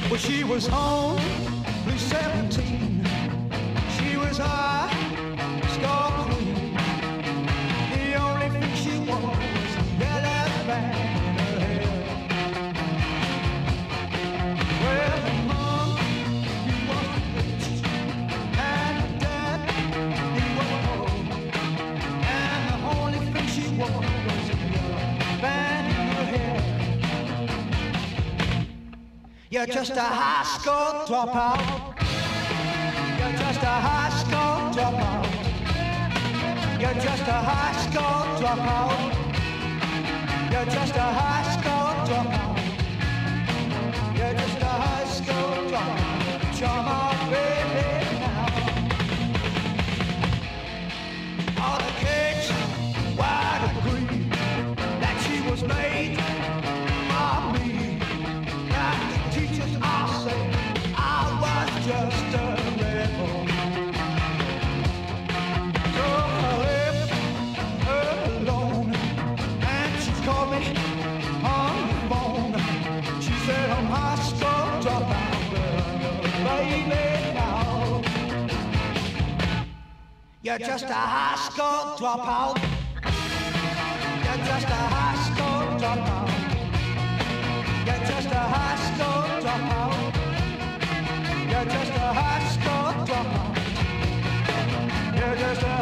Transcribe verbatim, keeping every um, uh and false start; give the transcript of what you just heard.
Well, she was only seventeen. She was high school queen. The only thing she wore was a yellow band in her hair. Well, her mom, he was rich, and her dad, he was poor. And the only thing she wore was a yellow band in her hair. You're just a high school dropout. You're just a high school dropout. You're just a high school dropout. You're just a high school dropout. You're just a high school dropout. Come on, baby, now. All the kids wide agree that she was made for me. Teachers all say I was just a rebel. So I left her alone, and she called me on the phone. She said I'm high school dropout, baby now. You're just a high school dropout. You're just a high school dropout. You're just a high school dropout. You're just a high school dropout. You're just a